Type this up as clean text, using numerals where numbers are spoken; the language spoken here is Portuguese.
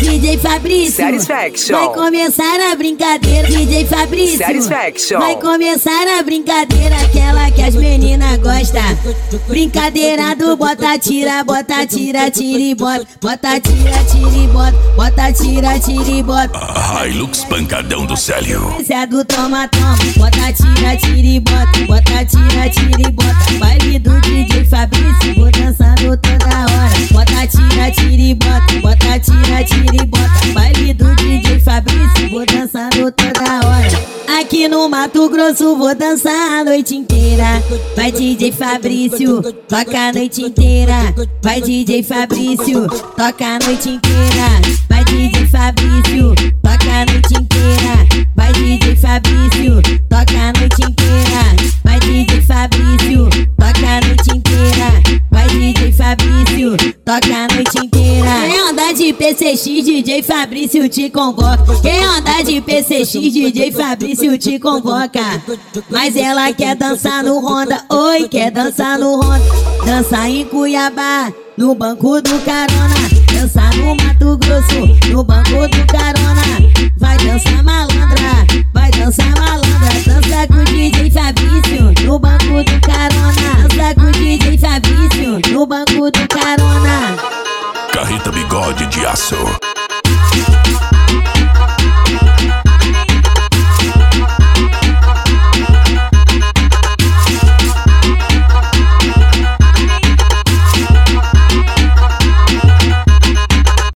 DJ Fabrício, Satisfaction. vai começar a brincadeira. DJ Fabrício, Satisfaction. vai começar a brincadeira, aquela que as meninas gostam. Brincadeira do bota, tira, tira e bota. Bota, tira e bota. Bota, tira e bota. Hilux pancadão do Célio. Esse é do toma, bota, tira e bota. Bota, tira e bota. Baile do DJ Fabrício, vou dançando toda hora. Bota, tira e bota. Bota, tira e bota. Baile do DJ Fabrício, vou dançando toda hora. Aqui no Mato Grosso vou dançar a noite inteira. Vai DJ Fabrício, toca a noite inteira. Vai DJ Fabrício, toca a noite inteira. Vai DJ Fabrício, toca a noite inteira. Vai DJ Fabrício, toca a noite inteira. Vai DJ Fabrício, toca a noite inteira. Vai DJ Fabrício, toca a noite inteira. Quem anda de PCX, DJ Fabrício te convoca. Quem anda de PCX, DJ Fabrício te convoca. Mas ela quer dançar no Honda, oi, quer dançar no Honda. Dançar em Cuiabá, no banco do carona. Dançar no Mato Grosso, no banco do carona. Vai dançar malandra, vai dançar malandra. Dança com o DJ Fabrício, no banco do carona. Dança com o DJ Fabrício, no banco do carona. Carreta Bigode de Aço.